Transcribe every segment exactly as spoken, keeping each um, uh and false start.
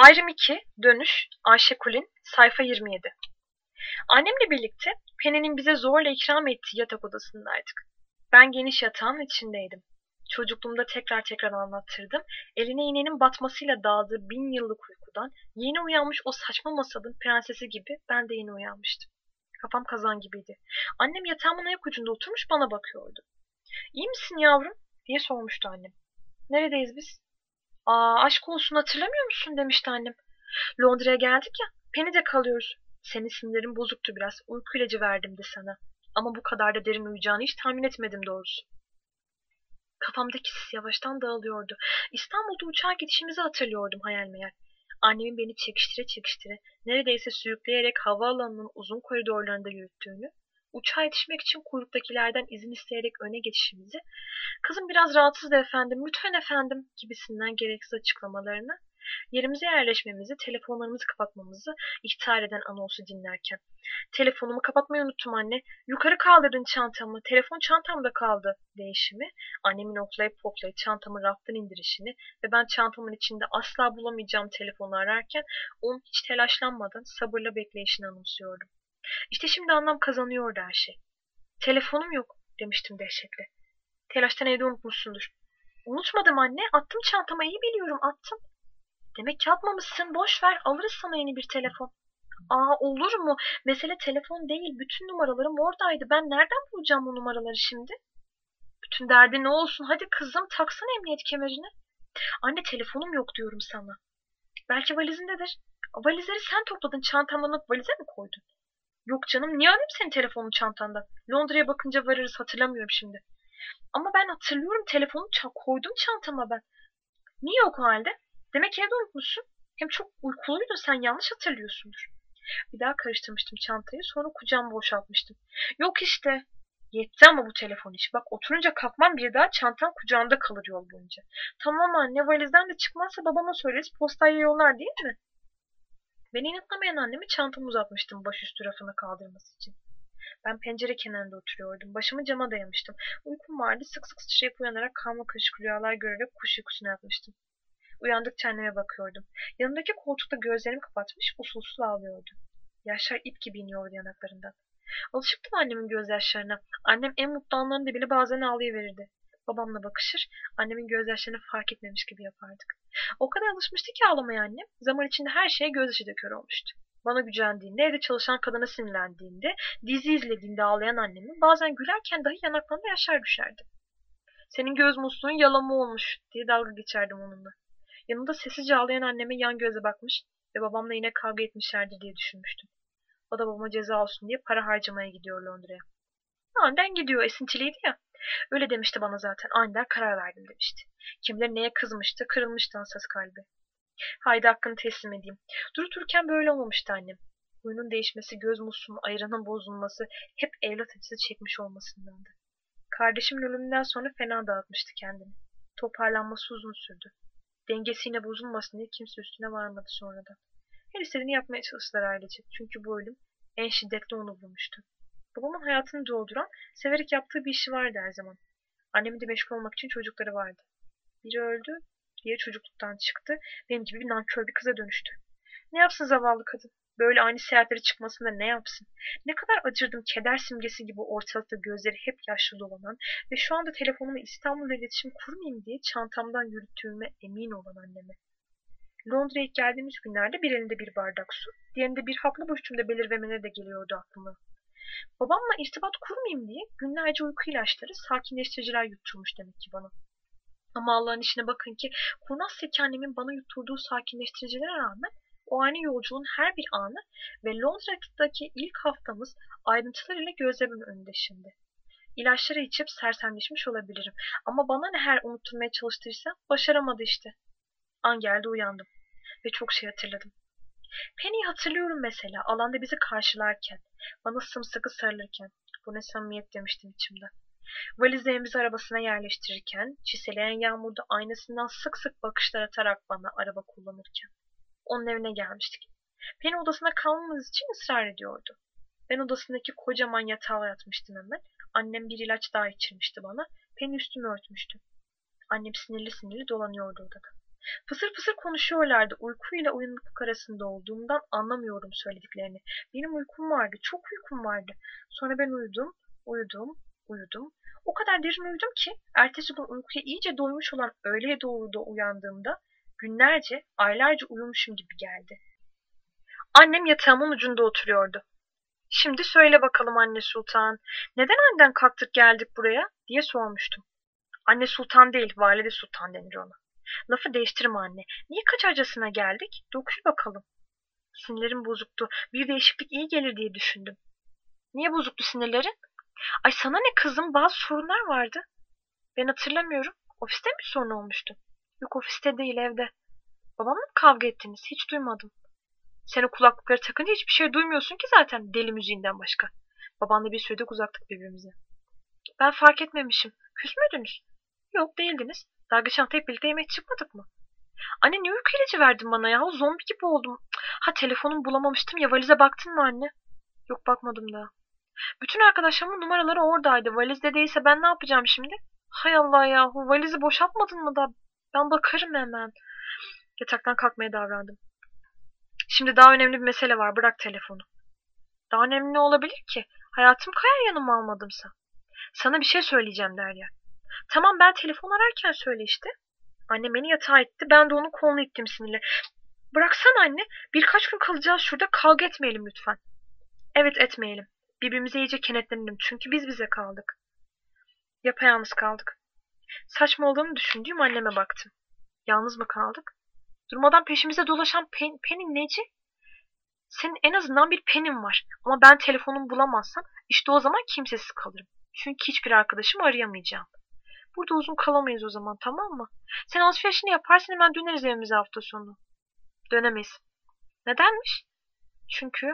Ayrım iki, Dönüş, Ayşe Kulin, sayfa yirmi yedi. Annemle birlikte Penny'nin bize zorla ikram ettiği yatak odasındaydık. Ben geniş yatağın içindeydim. Çocukluğumda tekrar tekrar anlattırdım. Eline iğnenin batmasıyla dağıldığı bin yıllık uykudan yeni uyanmış o saçma masalın prensesi gibi ben de yeni uyanmıştım. Kafam kazan gibiydi. Annem yatağımın ayak ucunda oturmuş bana bakıyordu. "İyi misin yavrum?" diye sormuştu annem. "Neredeyiz biz?" "Aa, aşk olsun, hatırlamıyor musun?" demişti annem. "Londra'ya geldik ya, Penny'de kalıyoruz. Senin sinirlerin bozuktu biraz. Uyku ilacı verdim de sana. Ama bu kadar da derin uyuyacağını hiç tahmin etmedim doğrusu." Kafamdaki sis yavaştan dağılıyordu. İstanbul'da uçağa gidişimizi hatırlıyordum hayal meyal. Annemin beni çekiştire çekiştire, neredeyse sürükleyerek havaalanının uzun koridorlarında yürüttüğünü, uçağa yetişmek için kuyruktakilerden izin isteyerek öne geçişimizi, "Kızım biraz rahatsız da efendim, lütfen efendim" gibisinden gereksiz açıklamalarını, yerimize yerleşmemizi, telefonlarımızı kapatmamızı ihtar eden anonsu dinlerken. "Telefonumu kapatmayı unuttum anne. Yukarı kaldırdın çantamı. Telefon çantamda kaldı" değişimi, annemin oklayıp poklayıp çantamı raftan indirişini ve ben çantamın içinde asla bulamayacağım telefonu ararken onun hiç telaşlanmadan sabırla bekleyişini anımsıyordum. İşte şimdi anlam kazanıyordu her şey. "Telefonum yok" demiştim dehşetle. "Telaştan evde unutmuşsundur." "Unutmadım anne. Attım çantama, iyi biliyorum, attım." "Demek ki atmamışsın. Boş ver. Alırız sana yeni bir telefon." "Aa, olur mu? Mesele telefon değil. Bütün numaralarım oradaydı. Ben nereden bulacağım bu numaraları şimdi?" "Bütün derdi ne olsun? Hadi kızım, taksana emniyet kemerini." "Anne, telefonum yok diyorum sana." "Belki valizindedir." "Valizleri sen topladın. Çantamdan alıp valize mi koydun?" "Yok canım. Niye alayım senin telefonun çantandan? Londra'ya bakınca varırız. Hatırlamıyorum şimdi." "Ama ben hatırlıyorum. Telefonu ça- koydum çantama ben." "Niye yok o halde? Demek evde unutmuşsun. Hem çok uykuluydun sen. Yanlış hatırlıyorsundur." Bir daha karıştırmıştım çantayı, sonra kucağıma boşaltmıştım. "Yok işte." "Yetti ama bu telefon işi. Bak, oturunca kalkmam, bir daha çantam kucağımda kalır yol boyunca." "Tamam anne, valizden de çıkmazsa babama söyleriz, postayla yollar değil mi?" Beni inatlayan anneme çantamı uzatmıştım başüstü rafına kaldırması için. Ben pencere kenarında oturuyordum. Başımı cama dayamıştım. Uykum vardı. Sık sık sıçrayıp uyanarak karma karışık rüyalar görerek kuş uykusuna yatmıştım. Uyandıkça anneme bakıyordum. Yanındaki koltukta gözlerimi kapatmış usul usul ağlıyordu. Yaşlar ip gibi iniyordu yanaklarından. Alışıktım annemin gözyaşlarına. Annem en mutlu anlarında bile bazen ağlayıverirdi. Babamla bakışır, annemin gözyaşlarını fark etmemiş gibi yapardık. O kadar alışmıştı ki ağlamaya annem, zaman içinde her şeye gözyaşı döküyor olmuştu. Bana gücendiğinde, evde çalışan kadına sinirlendiğinde, dizi izlediğinde ağlayan annemin bazen gülerken dahi yanaklarında yaşlar düşerdi. "Senin göz musluğun yalama olmuş" diye dalga geçerdim onunla. Yanında sessizce ağlayan anneme yan göze bakmış ve babamla yine kavga etmişlerdi diye düşünmüştüm. O da babama ceza olsun diye para harcamaya gidiyor Londra'ya. Aniden gidiyor, esintiliydi ya. Öyle demişti bana zaten, aniden karar verdim demişti. Kim bilir neye kızmıştı, kırılmıştı hassas kalbi. Haydi hakkını teslim edeyim. Durup dururken böyle olmamıştı annem. Huyunun değişmesi, göz musluğunun ayranın bozulması, hep evlat acısı çekmiş olmasındandı. Kardeşimin ölümünden sonra fena dağıtmıştı kendini. Toparlanması uzun sürdü. Dengesi yine bozulmasın diye kimse üstüne varmadı sonradan. Her istediğini yapmaya çalıştılar ailece. Çünkü bu ölüm en şiddetli onu vurmuştu. Babamın hayatını dolduran, severek yaptığı bir işi vardı her zaman. Annemin de meşgul olmak için çocukları vardı. Biri öldü, diğeri çocukluktan çıktı. Benim gibi bir nankör bir kıza dönüştü. Ne yapsın zavallı kadın? Böyle ani seyahatlere çıkmasında ne yapsın? Ne kadar acırdım, keder simgesi gibi ortalıkta gözleri hep yaşlı dolanan ve şu anda telefonumu İstanbul'la iletişim kurmayayım diye çantamdan yürüttüğüme emin olan anneme. Londra'ya ilk geldiğimiz günlerde bir elinde bir bardak su, diğerinde bir haplı bu üstümde belirvemeleri de geliyordu aklıma. Babamla irtibat kurmayayım diye günlerce uyku ilaçları, sakinleştiriciler yutturmuş demek ki bana. Ama Allah'ın işine bakın ki kurnaz zeki annemin bana yutturduğu sakinleştiricilere rağmen o ani yolculuğun her bir anı ve Londra'daki ilk haftamız ayrıntılarıyla gözlerimin önünde şimdi. İlaçları içip sersemleşmiş olabilirim ama bana ne her unutturmaya çalıştıysam başaramadı işte. An geldi, uyandım ve çok şey hatırladım. Penny'i hatırlıyorum mesela, alanda bizi karşılarken, bana sımsıkı sarılırken. Bu ne samimiyet demiştim içimde. Valizlerimizi arabasına yerleştirirken, çiseleyen yağmurda aynasından sık sık bakışlar atarak bana araba kullanırken. Onun evine gelmiştik. Penny odasında kalmamız için ısrar ediyordu. Ben odasındaki kocaman yatağa yatmıştım hemen. Annem bir ilaç daha içirmişti bana. Penny üstümü örtmüştü. Annem sinirli sinirli dolanıyordu odada. Fısır fısır konuşuyorlardı. Uykuyla uyanıklık arasında olduğumdan anlamıyorum söylediklerini. Benim uykum vardı, çok uykum vardı. Sonra ben uyudum, uyudum, uyudum. O kadar derin uyudum ki ertesi gün uykuya iyice doymuş olan öğleye doğru da uyandığımda günlerce, aylarca uyumuşum gibi geldi. Annem yatağımın ucunda oturuyordu. Şimdi söyle bakalım anne sultan, neden aniden kalktık geldik buraya diye sormuştum. Anne sultan değil, valide sultan denir ona. Lafı değiştirme anne. Niye kaçarcasına geldik? Dökül bakalım. Sinirlerim bozuktu. Bir değişiklik iyi gelir diye düşündüm. Niye bozuktu sinirlerin? Ay sana ne kızım, bazı sorunlar vardı. Ben hatırlamıyorum. Ofiste mi sorun olmuştu? Yok ofiste değil, evde. Babamla mı kavga ettiniz? Hiç duymadım. Sen o kulaklıkları takınca hiçbir şey duymuyorsun ki zaten, deli müziğinden başka. Babanla bir süredir uzaktık birbirimize. Ben fark etmemişim. Küs müydünüz? Yok değildiniz. Daha geçen hafta hep birlikte yemek çıkmadık mı? Anne niye uyku ilacı verdin bana ya? Zombi gibi oldum. Ha telefonumu bulamamıştım ya, valize baktın mı anne? Yok bakmadım daha. Bütün arkadaşlarımın numaraları oradaydı. Valizde değilse ben ne yapacağım şimdi? Hay Allah yahu, valizi boşaltmadın mı da? Ben bakarım hemen. Yataktan kalkmaya davrandım. Şimdi daha önemli bir mesele var, bırak telefonu. Daha önemli ne olabilir ki? Hayatım kayar yanıma almadımsa. Sana bir şey söyleyeceğim Derya. Tamam ben telefon ararken söyle işte. Annem beni yatağa itti. Ben de onun kolunu ittim sinirle. Bıraksana anne. Birkaç gün kalacağız şurada. Kavga etmeyelim lütfen. Evet etmeyelim. Birbirimize iyice kenetlenelim. Çünkü biz bize kaldık. Yapayalnız kaldık. Saçma olduğunu düşündüğüm anneme baktım. Yalnız mı kaldık? Durmadan peşimize dolaşan pen, Penin neci? Senin en azından bir penin var. Ama ben telefonumu bulamazsam işte o zaman kimsesiz kalırım. Çünkü hiçbir arkadaşımı arayamayacağım. Burada uzun kalamayız o zaman, tamam mı? Sen alışverişini yaparsın, hemen döneriz evimize hafta sonu. Dönemeyiz. Nedenmiş? Çünkü...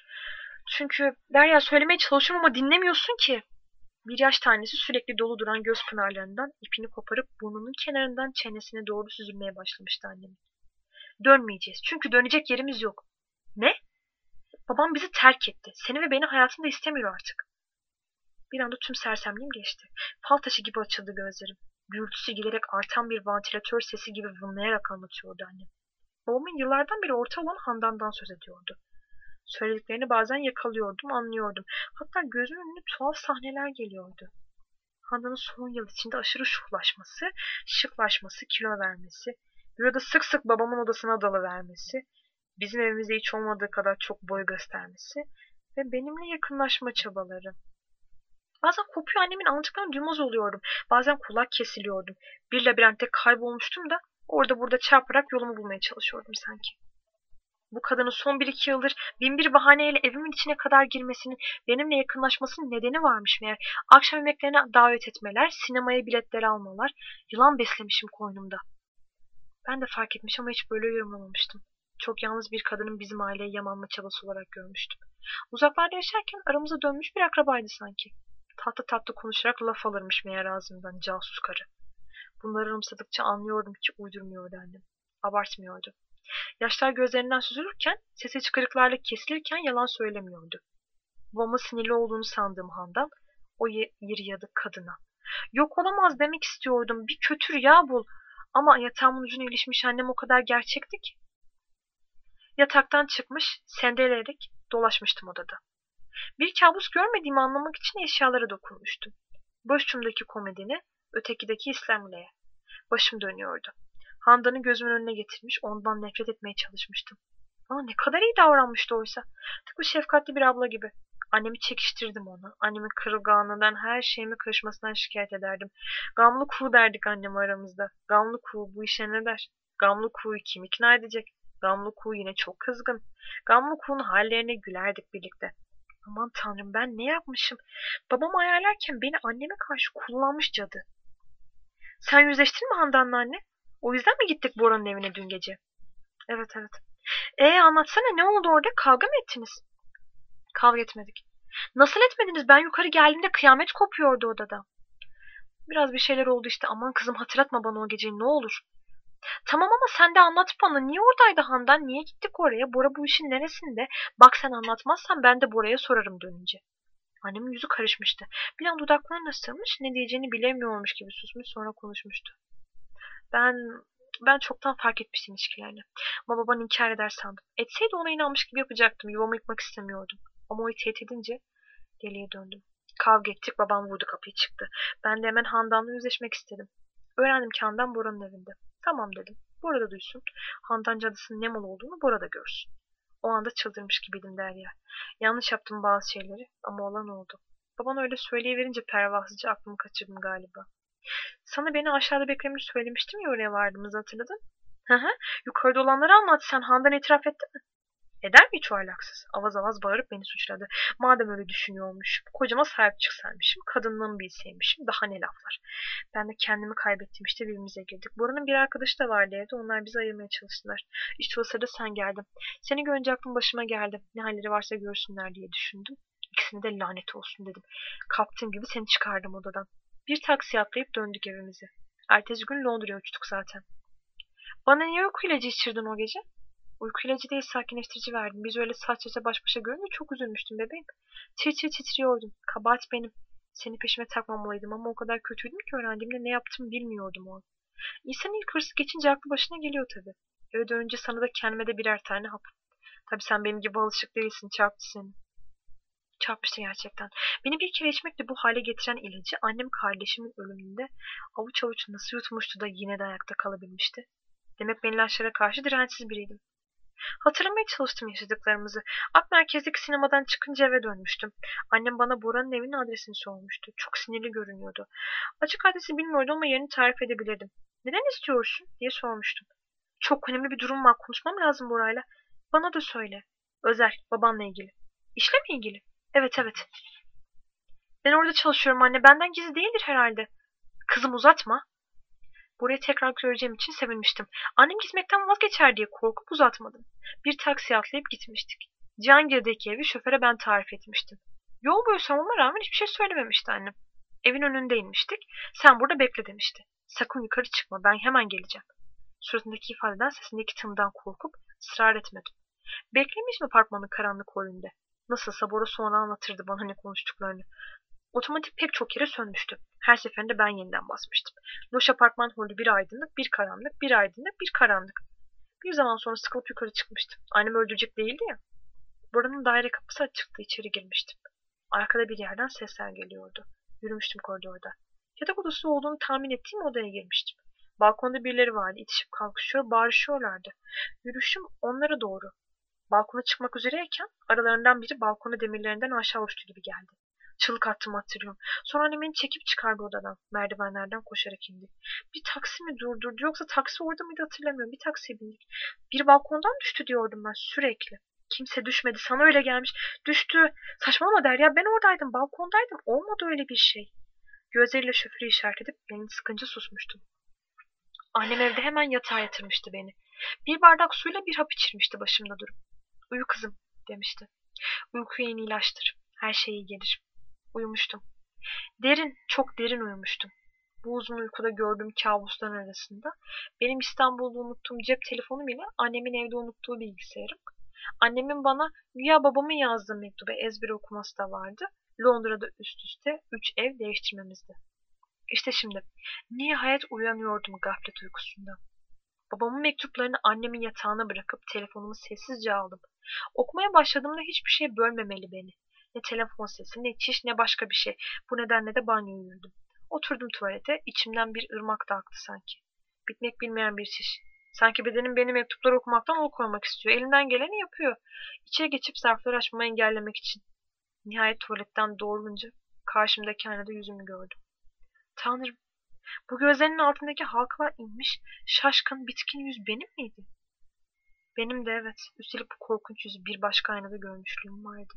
Çünkü Derya söylemeye çalışıyorum ama dinlemiyorsun ki. Bir yaş tanesi sürekli dolu duran göz pınarlarından ipini koparıp burnunun kenarından çenesine doğru süzülmeye başlamıştı annem. Dönmeyeceğiz. Çünkü dönecek yerimiz yok. Ne? Babam bizi terk etti. Seni ve beni hayatında istemiyor artık. Bir anda tüm sersemliğim geçti. Fal taşı gibi açıldı gözlerim. Gürültüsü giderek artan bir vantilatör sesi gibi vınlayarak anlatıyordu annem. Babamın yıllardan beri ortağı olan Handan'dan söz ediyordu. Söylediklerini bazen yakalıyordum, anlıyordum. Hatta gözümün önüne tuhaf sahneler geliyordu. Handan'ın son yıl içinde aşırı şuhlaşması, şıklaşması, kilo vermesi, büroda sık sık babamın odasına dalıvermesi, bizim evimizde hiç olmadığı kadar çok boy göstermesi ve benimle yakınlaşma çabaları. Bazen kopuyor annemin anlattıklarına duymaz oluyordum. Bazen kulak kesiliyordum. Bir labirentte kaybolmuştum da orada burada çarparak yolumu bulmaya çalışıyordum sanki. Bu kadının son bir iki yıldır bin bir bahaneyle evimin içine kadar girmesinin, benimle yakınlaşmasının nedeni varmış meğer. Akşam yemeklerine davet etmeler, sinemaya biletleri almalar, yılan beslemişim koynumda. Ben de fark etmiş ama hiç böyle yorumlamamıştım. Çok yalnız bir kadının bizim aileyi yamanma çabası olarak görmüştüm. Uzaklarda yaşarken aramıza dönmüş bir akrabaydı sanki. Tatlı tatlı konuşarak laf alırmış meğer ağzımdan, casus karı. Bunları anımsadıkça anlıyordum ki uydurmuyordu annem. Abartmıyordu. Yaşlar gözlerinden süzülürken, sesi çıkarıklarla kesilirken yalan söylemiyordu. Babamın sinirli olduğunu sandığım Handan, o iri yadık kadına. Yok olamaz demek istiyordum, bir kötü rüya bul. Ama yatağımın ucuna ilişmiş annem o kadar gerçekti ki. Yataktan çıkmış, sendeleyerek dolaşmıştım odada. Bir kabus görmediğimi anlamak için eşyalara dokunmuştum. Başucumdaki komodine, ötekideki İslamile'ye. Başım dönüyordu. Handan'ı gözümün önüne getirmiş, ondan nefret etmeye çalışmıştım. Ama ne kadar iyi davranmıştı oysa. Tıpkı şefkatli bir abla gibi. Annemi çekiştirdim ona. Annemin kırılganlığından, her şeyime karışmasından şikayet ederdim. Gamlı kuğu derdik anneme aramızda. Gamlı kuğu bu işe ne der? Gamlı kuğuyu kim ikna edecek? Gamlı kuğu yine çok kızgın. Gamlı kuğunun hallerine gülerdik birlikte. Aman tanrım, ben ne yapmışım? Babamı ayarlarken beni anneme karşı kullanmış cadı. Sen yüzleştin mi Handan'la anne? O yüzden mi gittik Bora'nın evine dün gece? Evet evet. Ee anlatsana, ne oldu orada? Kavga mı ettiniz? Kavga etmedik. Nasıl etmediniz? Ben yukarı geldiğimde kıyamet kopuyordu odada. Biraz bir şeyler oldu işte. Aman kızım, hatırlatma bana o geceyi ne olur. Tamam ama sen de anlat bana. Niye oradaydı Handan? Niye gittik oraya? Bora bu işin neresinde? Bak sen anlatmazsan ben de Bora'ya sorarım dönünce. Annemin yüzü karışmıştı. Bir an dudaklarına sığmış, ne diyeceğini bilemiyormuş gibi susmuş, sonra konuşmuştu. Ben Ben çoktan fark etmiştim ilişkilerini. Ama baban inkar eder sandım. Etseydi ona inanmış gibi yapacaktım. Yuvamı yıkmak istemiyordum. Ama o tehdit edince deliye döndüm. Kavga ettik, babam vurdu, kapıyı çıktı. Ben de hemen Handan'la yüzleşmek istedim. Öğrendim ki Handan Bora'nın evinde. Tamam dedim. Bora da duysun. Handan cadısının ne mal olduğunu Bora da görsün. O anda çıldırmış gibiydim Derya. Yanlış yaptım bazı şeyleri ama olan oldu. Baban öyle söyleyiverince pervasızca aklımı kaçırdım galiba. Sana beni aşağıda beklemeni söylemiştim ya oraya vardığımızı hatırladın? Hı hı. Yukarıda olanları anlat. Sen Handan itiraf etti mi? Eder mi hiç o ahlaksız? Avaz avaz bağırıp beni suçladı. Madem öyle düşünüyormuş, kocama sahip çıksaymışım, kadınlığımı bilseymişim, daha ne laflar. Ben de kendimi kaybettim işte birbirimize girdik. Bora'nın bir arkadaşı da vardı evde, onlar bizi ayırmaya çalıştılar. İşte o sırada sen geldin. Seni görünce aklım başıma geldi. Ne halleri varsa görsünler diye düşündüm. İkisine de lanet olsun dedim. Kaptığım gibi seni çıkardım odadan. Bir taksi atlayıp döndük evimize. Ertesi gün Londra'ya uçtuk zaten. Bana niye uyku ilacı içirdin o gece? Uyku ilacı değil sakinleştirici verdim. Biz öyle saç saça baş başa görünce çok üzülmüştüm bebeğim. Tir tir titriyordum. Kabahat benim. Seni peşime takmamalıydım ama o kadar kötüydüm ki öğrendiğimde ne yaptığımı bilmiyordum o an. İnsanın ilk hırsı geçince aklı başına geliyor tabii. Eve dönünce sana da kendime de birer tane hap. Tabii sen benim gibi alışık değilsin. Çarptı seni. Çarpmıştı gerçekten. Beni bir kere içmekle bu hale getiren ilacı annem kardeşimin ölümünde avuç avuç nasıl yutmuştu da yine de ayakta kalabilmişti. Demek ben ilaçlara karşı dirençsiz biriydim. Hatırlamaya çalıştım yaşadıklarımızı. Ak merkezdeki sinemadan çıkınca eve dönmüştüm. Annem bana Bora'nın evinin adresini sormuştu. Çok sinirli görünüyordu. Açık adresi bilmiyordum ama yerini tarif edebilirdim. Neden istiyorsun diye sormuştum. Çok önemli bir durum var. Konuşmam lazım Bora'yla. Bana da söyle. Özel, babanla ilgili. İşle mi ilgili? Evet evet. Ben orada çalışıyorum anne. Benden gizli değildir herhalde. Kızım uzatma. Burayı tekrar göreceğim için sevinmiştim. Annem gitmekten vazgeçer diye korkup uzatmadım. Bir taksi atlayıp gitmiştik. Cihangir'deki evi şoföre ben tarif etmiştim. Yol boyu sormama rağmen hiçbir şey söylememişti annem. Evin önünde inmiştik. Sen burada bekle demişti. Sakın yukarı çıkma, ben hemen geleceğim. Suratındaki ifadeden, sesindeki tınıdan korkup ısrar etmedim. Beklemiş mi apartmanın karanlık holünde? Nasılsa Bora sonra anlatırdı bana ne konuştuklarını. Otomatik pek çok yere sönmüştü. Her seferinde ben yeniden basmıştım. Loş apartman holü bir aydınlık, bir karanlık, bir aydınlık, bir karanlık. Bir zaman sonra sıkılıp yukarı çıkmıştım. Annem öldürecek değildi ya. Buranın daire kapısı açıktı, içeri girmiştim. Arkada bir yerden sesler geliyordu. Yürümüştüm koridorda. Yatak odası olduğunu tahmin ettiğim odaya girmiştim. Balkonda birileri vardı. İtişip kalkışıyor, bağırışıyorlardı. Yürüyüşüm onlara doğru. Balkona çıkmak üzereyken aralarından biri balkona demirlerinden aşağı uçtu gibi geldi. Çığlık attım hatırlıyorum. Sonra annem beni çekip çıkardı odadan. Merdivenlerden koşarak indi. Bir taksi mi durdurdu yoksa taksi orada mıydı hatırlamıyorum. Bir taksiye bindik. Bir balkondan düştü diyordum ben sürekli. Kimse düşmedi. Sana öyle gelmiş. Düştü. Saçmalama Derya, ben oradaydım. Balkondaydım. Olmadı öyle bir şey. Gözleriyle şoförü işaret edip beni sıkınca susmuştum. Annem evde hemen yatağa yatırmıştı beni. Bir bardak suyla bir hap içirmişti başımda durup. Uyu kızım demişti. Uyku en iyi ilaçtır. Her şey iyi gelir. Uyumuştum. Derin, çok derin uyumuştum. Bu uzun uykuda gördüğüm kabusların arasında benim İstanbul'da unuttuğum cep telefonum ile annemin evde unuttuğu bilgisayarım. Annemin bana güya babamın yazdığı mektubu ezbere okuması da vardı. Londra'da üst üste üç ev değiştirmemizdi. İşte şimdi nihayet uyanıyordum gaflet uykusundan. Babamın mektuplarını annemin yatağına bırakıp telefonumu sessizce aldım. Okumaya başladığımda hiçbir şey bölmemeli beni. Ne telefon sesi, ne çiş, ne başka bir şey. Bu nedenle de banyoya yürüdüm. Oturdum tuvalete, içimden bir ırmak da aktı sanki. Bitmek bilmeyen bir çiş. Sanki bedenim beni mektupları okumaktan alıkoymak istiyor. Elinden geleni yapıyor. İçeri geçip zarfları açmamı engellemek için. Nihayet tuvaletten doğrulunca karşımdaki aynada yüzümü gördüm. Tanrım, bu gözlerinin altındaki halkalar inmiş, şaşkın, bitkin yüz benim miydi? Benim de evet. Üstelik bu korkunç yüzü bir başka aynada görmüşlüğüm vardı.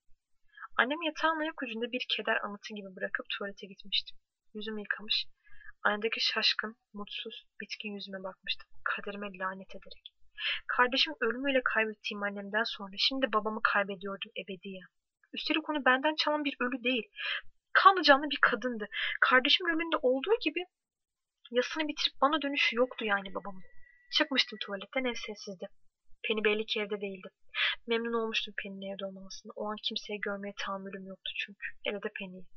Annem yatağın ayak ucunda bir keder anıtı gibi bırakıp tuvalete gitmiştim. Yüzümü yıkamış, aynadaki şaşkın, mutsuz, bitkin yüzüme bakmıştım. Kaderime lanet ederek. Kardeşim ölümüyle kaybettiğim annemden sonra şimdi babamı kaybediyordum ebediyen. Üstelik onu benden çalan bir ölü değil. Kanlı canlı bir kadındı. Kardeşimin ölümünde olduğu gibi yasını bitirip bana dönüşü yoktu yani babamın. Çıkmıştım tuvaletten, ev sessizdi. Penny belli ki evde değildi. Memnun olmuştum Penny'nin evde olmamasına. O an kimseyi görmeye tahammülüm yoktu çünkü. Hele de Penny'yi.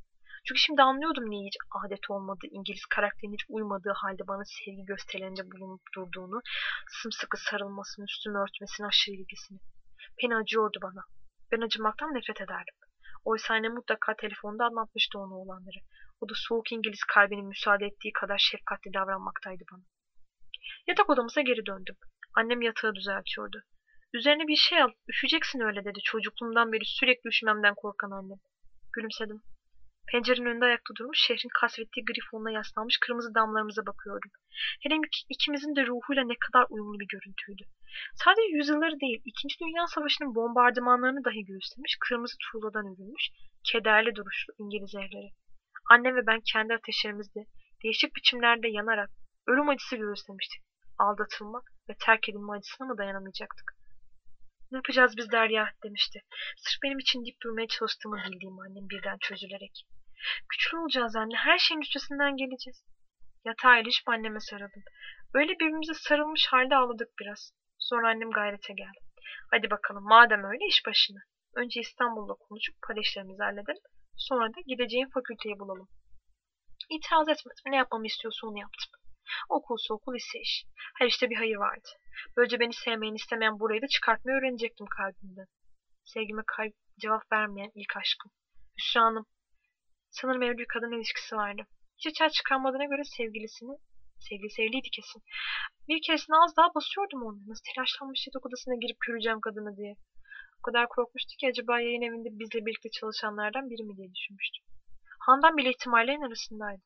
Çünkü şimdi anlıyordum niye hiç adet olmadığı, İngiliz karakterine hiç uymadığı halde bana sevgi gösterilerinde bulunup durduğunu, sımsıkı sarılmasını, üstümü örtmesini, aşırı ilgisini. Penny acıyordu bana. Ben acımaktan nefret ederdim. Oysa annem mutlaka telefonda anlatmıştı ona olanları. O da soğuk İngiliz kalbinin müsaade ettiği kadar şefkatli davranmaktaydı bana. Yatak odamıza geri döndüm. Annem yatağı düzeltiyordu. Üzerine bir şey al, üşüyeceksin öyle dedi. Çocukluğumdan beri sürekli üşümemden korkan annem. Gülümsedim. Pencerenin önünde ayakta durmuş, şehrin kasvettiği gri fonuna yaslanmış kırmızı damlarımıza bakıyordum. Hele ikimizin de ruhuyla ne kadar uyumlu bir görüntüydü. Sadece yüzyılları değil, İkinci Dünya Savaşı'nın bombardımanlarını dahi göğüslemiş, kırmızı tuğladan örülmüş, kederli duruşlu İngiliz evleri. Annem ve ben kendi ateşlerimizde, değişik biçimlerde yanarak, ölüm acısı göğüslemiştik. Aldatılma ve terk edilme acısına mı dayanamayacaktık? Ne yapacağız biz Derya demişti. Sırf benim için deyip durmaya çalıştığımı bildiğim annem birden çözülerek. Güçlü olacağız anne, her şeyin üstesinden geleceğiz. Yatağa ilişip anneme sarıldım. Öyle birbirimize sarılmış halde ağladık biraz. Sonra annem gayrete geldi. Hadi bakalım madem öyle iş başına. Önce İstanbul'da konuşup para işlerimizi halledelim. Sonra da gideceğin fakülteyi bulalım. İtiraz etmedim. Ne yapmamı istiyorsa onu yaptım. Okulsa okul ise iş. Her işte bir hayır vardı. Böylece beni sevmeyen istemeyen burayı da çıkartmayı öğrenecektim kalbimden. Sevgime kayıp cevap vermeyen ilk aşkım. Hüsranım. Sanırım evli bir kadın ilişkisi vardı. Hiç açığa çıkarmadığına göre sevgilisini, sevgilisi evliydi kesin. Bir keresinde az daha basıyordum onu. Nasıl telaşlanmış yatak odasına girip göreceğim kadını diye. O kadar korkmuştu ki acaba yayın evinde bizle birlikte çalışanlardan biri mi diye düşünmüştüm. Handan bile ihtimallerin arasındaydı.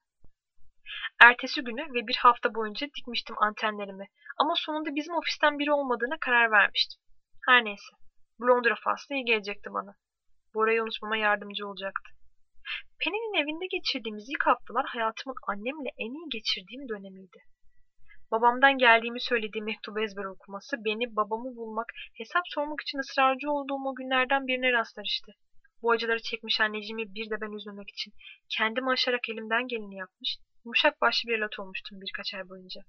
Ertesi günü ve bir hafta boyunca dikmiştim antenlerimi. Ama sonunda bizim ofisten biri olmadığına karar vermiştim. Her neyse. Bu Londra faslı iyi gelecekti bana. Bora'yı unutmama yardımcı olacaktı. Penny'nin evinde geçirdiğimiz ilk haftalar hayatımın annemle en iyi geçirdiğim dönemiydi. Babamdan geldiğimi söylediği mektubu ezber okuması, beni babamı bulmak, hesap sormak için ısrarcı olduğum o günlerden birine rastlar işte. Bu acıları çekmiş anneciğimi bir de ben üzmemek için kendimi aşarak elimden geleni yapmış, yumuşak başlı bir evlat olmuştum birkaç ay boyunca.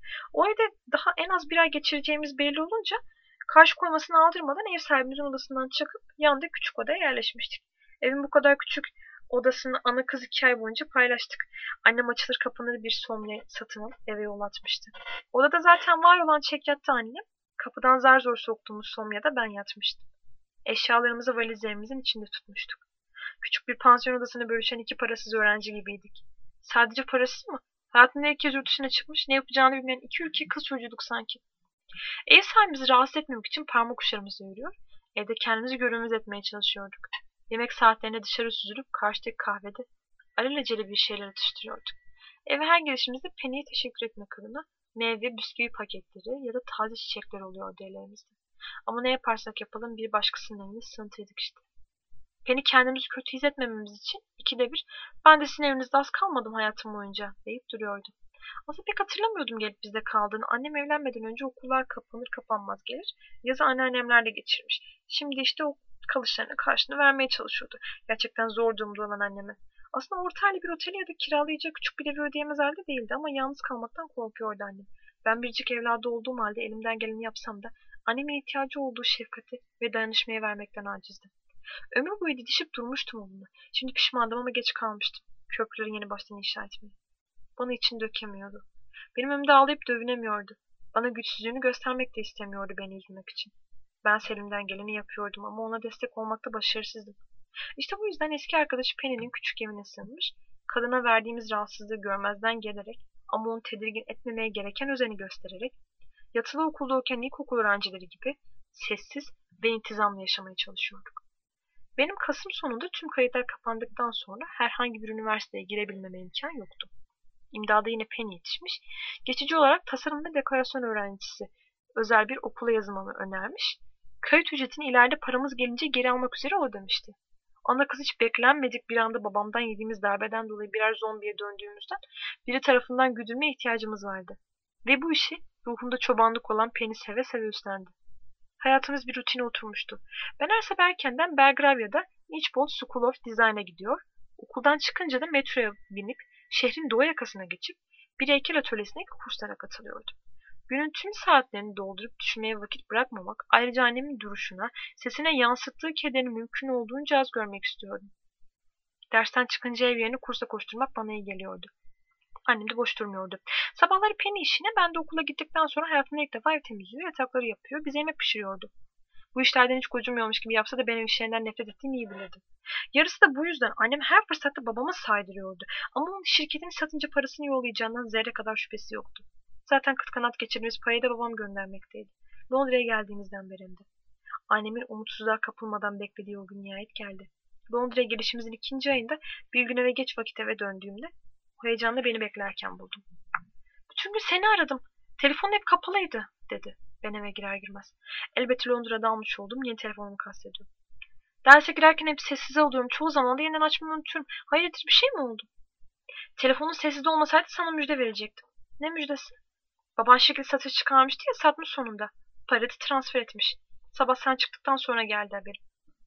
O evde daha en az bir ay geçireceğimiz belli olunca karşı koymasını aldırmadan ev sahibimizin odasından çıkıp yanında küçük odaya yerleşmiştik. Evin bu kadar küçük odasını ana kız iki ay boyunca paylaştık. Annem açılır kapanır bir somya satın alıp eve yol atmıştı. Odada zaten var olan çekyatta annem, kapıdan zar zor soktuğumuz somyada ben yatmıştım. Eşyalarımızı valizlerimizin içinde tutmuştuk. Küçük bir pansiyon odasını bölüşen iki parasız öğrenci gibiydik. Sadece parasız mı? Hayatında ilk kez yurt dışına çıkmış, ne yapacağını bilmeyen iki ülke kız çocuğuyduk sanki. Ev sahibimizi rahatsız etmemek için parmak uçlarımızı yürüyor, evde kendimizi görünmez etmeye çalışıyorduk. Yemek saatlerinde dışarı süzülüp karşıdaki kahvede alelacele bir şeyler atıştırıyorduk. Eve her gelişimizde Penny'ye teşekkür etmek adına meyve, bisküvi paketleri ya da taze çiçekler oluyordu ellerimizde. Ama ne yaparsak yapalım bir başkasının evine sığıntıydık işte. Penny kendimizi kötü hissetmememiz için ikide bir ben de sizin evinizde az kalmadım hayatım boyunca deyip duruyordu. Aslında pek hatırlamıyordum gelip bizde kaldığını. Annem evlenmeden önce okullar kapanır kapanmaz gelir. Yazı anneannemlerle geçirmiş. Şimdi işte o kalışlarına karşını vermeye çalışıyordu. Gerçekten zor durumda olan anneme. Aslında orta halli bir oteli ya da kiralayacak küçük bir evi ödeyemez halde değildi ama yalnız kalmaktan korkuyordu annem. Ben biricik evladı olduğum halde elimden geleni yapsam da annemin ihtiyacı olduğu şefkati ve dayanışmaya vermekten acizdim. Ömür boyu didişip durmuştum onunla. Şimdi pişmandım ama geç kalmıştım. Köprüleri yeni baştan inşa etmeye. Bana için dökemiyordu. Benim önümde ağlayıp dövünemiyordu. Bana güçsüzlüğünü göstermek de istemiyordu beni üzmek için. Ben Selim'den geleni yapıyordum ama ona destek olmakta başarısızdım. İşte bu yüzden eski arkadaşı Penny'nin küçük evine sığınmış, kadına verdiğimiz rahatsızlığı görmezden gelerek ama onu tedirgin etmemeye gereken özeni göstererek, yatılı okulda okuyan ilkokul öğrencileri gibi sessiz ve intizamlı yaşamaya çalışıyorduk. Benim Kasım sonunda tüm kayıtlar kapandıktan sonra herhangi bir üniversiteye girebilmeme imkan yoktu. İmdada yine Penny yetişmiş, geçici olarak tasarım ve dekorasyon öğrencisi özel bir okula yazılmamı önermiş, kayıt ücretini ileride paramız gelince geri almak üzere o demişti. Ana kız hiç beklenmedik bir anda babamdan yediğimiz darbeden dolayı birer zombiye döndüğümüzden biri tarafından güdülmeye ihtiyacımız vardı. Ve bu işi ruhunda çobanlık olan Penny seve seve üstlendi. Hayatımız bir rutine oturmuştu. Ben her sabah erkenden Belgravya'da Nijbold School of Design'a gidiyor, okuldan çıkınca da metroya binip şehrin doğu yakasına geçip bir heykel atölyesindeki kurslara katılıyordum. Günün tüm saatlerini doldurup düşünmeye vakit bırakmamak, ayrıca annemin duruşuna, sesine yansıttığı kederini mümkün olduğunca az görmek istiyordum. Dersten çıkınca ev yerine kursa koşturmak bana iyi geliyordu. Annem de boş durmuyordu. Sabahları Penny işine, ben de okula gittikten sonra hayatımda ilk defa ev temizliği, yatakları yapıyor, bize yemek pişiriyordu. Bu işlerden hiç gocunmuyormuş gibi yapsa da ben ev işlerinden nefret ettiğimi iyi bilirdim. Yarısı da bu yüzden annem her fırsatta babama saydırıyordu. Ama onun şirketini satınca parasını yollayacağından zerre kadar şüphesi yoktu. Zaten kıt kanat geçirdiğimiz parayı da babam göndermekteydi. Londra'ya geldiğimizden beri hem de. Annemin umutsuzluğa kapılmadan beklediği o gün nihayet geldi. Londra'ya gelişimizin ikinci ayında bir gün eve geç vakit eve döndüğümde o heyecanla beni beklerken buldum. Bütün gün seni aradım. Telefonun hep kapalıydı, dedi. Ben eve girer girmez. Elbette Londra'da almış olduğum yeni telefonumu kastediyorum. Derse girerken hep sessiz alıyorum. Çoğu zaman da yeniden açmayı unutuyorum. Hayırdır, bir şey mi oldu? Telefonun sessiz olmasaydı sana müjde verecektim. Ne müjdesi? Baban şirket satış çıkarmıştı ya, satmış sonunda. Parayı transfer etmiş. Sabah sen çıktıktan sonra geldi haberim.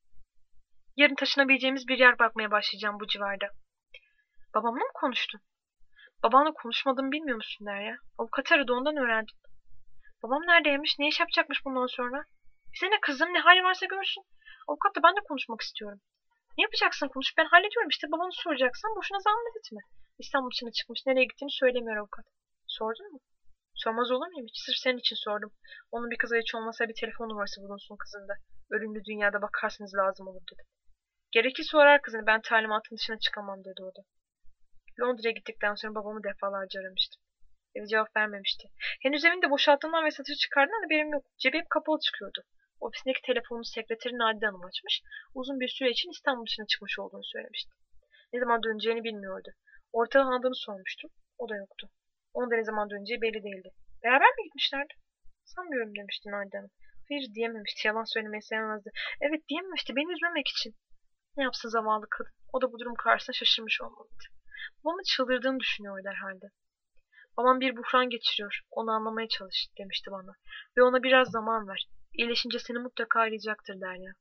Yarın taşınabileceğimiz bir yer bakmaya başlayacağım bu civarda. Babamla mı konuştun? Babanla konuşmadığımı bilmiyor musun Derya? Avukat aradı, ondan öğrendim. Babam neredeymiş? Ne iş yapacakmış bundan sonra? Bize ne kızım, ne hali varsa görsün. Avukatla ben de konuşmak istiyorum. Ne yapacaksın, konuş, ben hallediyorum işte. Babanı soracaksan boşuna zahmet etme. İstanbul dışına çıkmış, nereye gittiğini söylemiyor avukat. Sordun mu? Sormaz olur muyum hiç? Sırf senin için sordum. Onun bir kıza hiç olmasa bir telefon numarası bulunsun kızında. Ölümlü dünyada bakarsınız lazım olur dedi. Gerekirse sorar kızını, ben talimatın dışına çıkamam dedi o da. Londra'ya gittikten sonra babamı defalarca aramıştım. Evi cevap vermemişti. Henüz evini de boşalttığından ve satışa çıkardığından haberim yok. Cebi hep kapalı çıkıyordu. Ofisindeki telefonu sekreteri Nadide Hanım açmış. Uzun bir süre için İstanbul dışına çıkmış olduğunu söylemişti. Ne zaman döneceğini bilmiyordu. Ortağı handını sormuştum. O da yoktu. Onun da ne zaman döneceği belli değildi. Beraber mi gitmişlerdi? Sanmıyorum demişti Nadide Hanım. Hayır diyememişti. Yalan söylemeyi sevmezdi. Evet diyememişti. Beni üzmemek için. Ne yapsın zavallı kadın. O da bu durum karşısında şaşırmış olmalıydı. Babamın çıldırdığını düşünüyordu herhalde. Babam bir buhran geçiriyor. Onu anlamaya çalış demişti bana. Ve ona biraz zaman ver. İyileşince seni mutlaka arayacaktır Derya.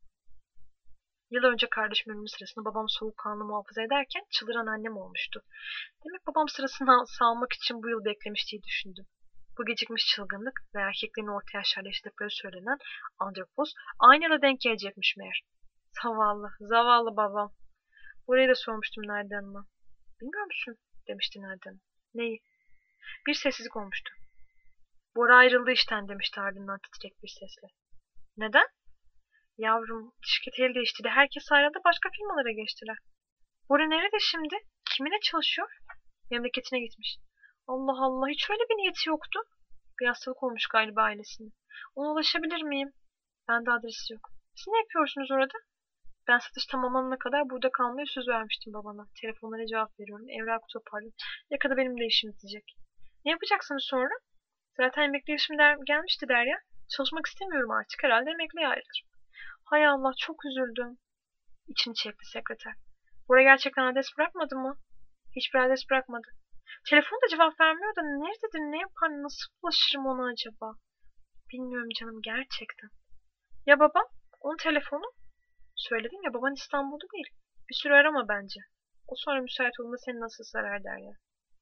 Yıl önce kardeşim ölümü sırasında babam soğukkanlı muhafaza ederken çıldıran annem olmuştu. Demek babam sırasını sağlamak için bu yıl beklemiş diye düşündüm. Bu gecikmiş çılgınlık ve erkeklerin orta yaşlarda yaşadıkları söylenen andropoz aynı yıla denk gelecekmiş meğer. Zavallı, zavallı babam. Burayı da sormuştum Nadide Hanım'a. Bilmiyor musun? Demişti Nadide Hanım. Neyi? Bir sessizlik olmuştu. Bora ayrıldı işten demişti ardından titrek bir sesle. Neden? Yavrum, şirket el değiştirdi. Herkes ayrıldı, başka firmalara geçtiler. Bora nerede şimdi? Kiminle çalışıyor? Memleketine gitmiş. Allah Allah, hiç öyle bir niyeti yoktu. Bir hastalık olmuş galiba ailesinde. Ona ulaşabilir miyim? Bende adresi yok. Siz ne yapıyorsunuz orada? Ben satış tamamlanana kadar burada kalmaya söz vermiştim babana. Telefonlara cevap veriyorum. Evrak toparlıyorum. Yakında benim de işim bitecek. Ne yapacaksınız sonra? Zaten emekli yaşım der, gelmişti Derya. Çalışmak istemiyorum artık. Herhalde emekliye ayrılırım. Hay Allah, çok üzüldüm. İçini çekti sekreter. Bora gerçekten adres bırakmadı mı? Hiçbir adres bırakmadı. Telefonda cevap vermiyor da nerededir, ne yapar, nasıl ulaşırım ona acaba? Bilmiyorum canım, gerçekten. Ya babam? Onun telefonu? Söyledim ya, baban İstanbul'da değil. Bir süre arama bence. O sonra müsait olduğunda seni nasıl sarar Derya.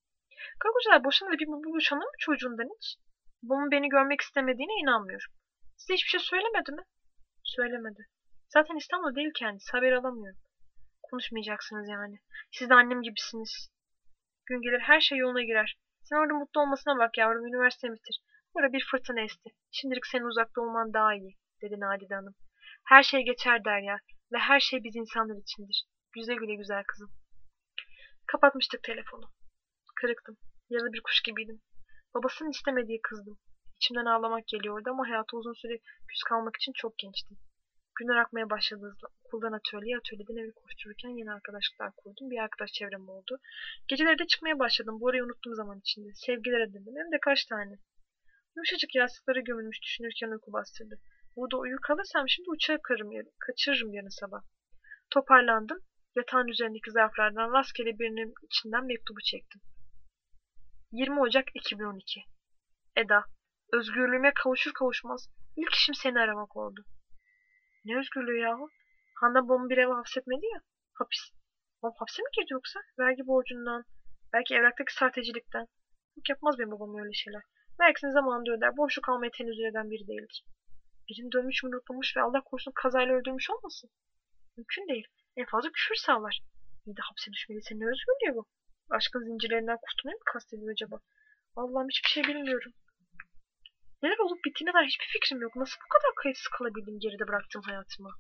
Karı kocalar boşanır bir bu boşanır mı çocuğundan hiç? Babamın beni görmek istemediğine inanmıyorum. Size hiçbir şey söylemedi mi? Söylemedi. Zaten İstanbul'da değil kendisi. Haber alamıyorum. Konuşmayacaksınız yani. Siz de annem gibisiniz. Gün gelir her şey yoluna girer. Sen orada mutlu olmasına bak yavrum. Üniversite bitir. Burada bir fırtına esti. Şimdilik senin uzakta olman daha iyi, dedi Nadide Hanım. Her şey geçer Derya. Ve her şey biz insanlar içindir. Güle güle güzel kızım. Kapatmıştık telefonu. Kırıktım. Yaralı bir kuş gibiydim. Babasının istemediği kızdım. İçimden ağlamak geliyordu ama hayata uzun süre küs kalmak için çok gençtim. Günler akmaya başladı hızla. Okuldan atölyeye, atölyeden eve koştururken yeni arkadaşlıklar kurdum. Bir arkadaş çevrem oldu. Geceleri de çıkmaya başladım. Bu arayı unuttum zaman içinde. Sevgiler edindim. Hem de kaç tane. Yumuşacık yastıklara gömülmüş düşünürken uyku bastırdı. Burada uyur kalırsam şimdi uçağı karım, kaçırırım yarın sabah. Toparlandım. Yatağın üzerindeki zarflardan rastgele birinin içinden mektubu çektim. yirmi Ocak iki bin on iki. Eda, özgürlüğüme kavuşur kavuşmaz ilk işim seni aramak oldu. Ne özgürlüğü yahu? Handan babamı bir eve hapsetmedi ya. Hapis. Babam hapse mi girdi yoksa? Vergi borcundan. Belki evraktaki sahtecilikten. Yok, yapmaz benim babam öyle şeyler. Vergisini zamanında öder. Boşluk almaya tenezzül eden biri değildir. Birini dövmüş, mürüplamış ve Allah korusun kazayla öldürmüş olmasın? Mümkün değil. En fazla küfür sağlar. İyi de hapse düşmeliyse ne özgürlüğü bu? Aşkın zincirlerinden kurtulmayı mı kastediyor acaba? Allah'ım hiçbir şey bilmiyorum. Neler olup bittiğine dair hiçbir fikrim yok. Nasıl bu kadar kayıtsız kalabildim geride bıraktığım hayatıma?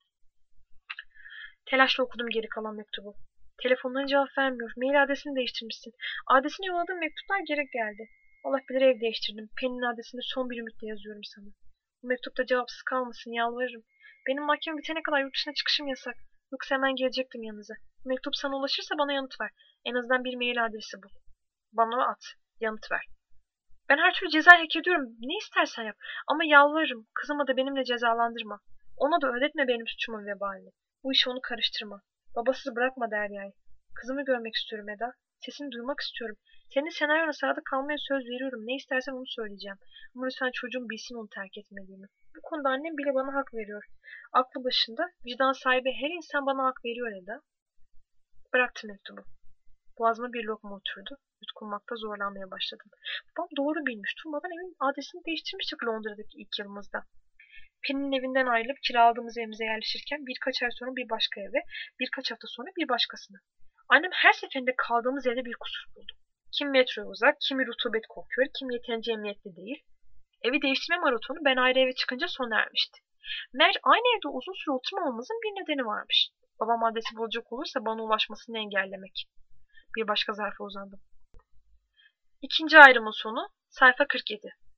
Telaşla okudum geri kalan mektubu. Telefonlarına cevap vermiyor. Mail adresini değiştirmişsin. Adresini yolladığım mektuplar geri geldi. Allah bilir ev değiştirdim. Penny'nin adresinde son bir ümitle yazıyorum sana. Bu mektupta cevapsız kalmasın, yalvarırım. Benim mahkeme bitene kadar yurt dışına çıkışım yasak. Yoksa hemen gelecektim yanınıza. Bu mektup sana ulaşırsa bana yanıt ver. En azından bir mail adresi bul. Bana at. Yanıt ver. Ben her türlü cezayı hak ediyorum. Ne istersen yap. Ama yalvarırım. Kızımı da benimle cezalandırma. Ona da ödetme benim suçumun vebalini. Bu işi onu karıştırma. Babasız bırakma Derya'yı. Kızımı görmek istiyorum Eda. Sesini duymak istiyorum. Senin senaryona sadık kalmaya söz veriyorum. Ne istersen onu söyleyeceğim. Ama lütfen çocuğum bilsin onu terk etmediğimi. Bu konuda annem bile bana hak veriyor. Aklı başında, vicdan sahibi her insan bana hak veriyor Eda. Bıraktım mektubu. Boğazıma bir lokma oturdu. Yutkunmakta zorlanmaya başladım. Babam doğru bilmiş. Durmadan evin adresini değiştirmiştik Londra'daki ilk yılımızda. Penny'nin evinden ayrılıp kiraladığımız evimize yerleşirken birkaç ay sonra bir başka eve, birkaç hafta sonra bir başkasına. Annem her seferinde kaldığımız evde bir kusur buldu. Kim metroya uzak, kimi rutubet kokuyor, kim yeterince emniyetli değil. Evi değiştirme maratonu ben ayrı eve çıkınca sona ermişti. Meğer aynı evde uzun süre oturmamamızın bir nedeni varmış. Babam adresi bulacak olursa bana ulaşmasını engellemek. Bir başka zarfa uzandım. İkinci ayrımın sonu, sayfa kırk yedi.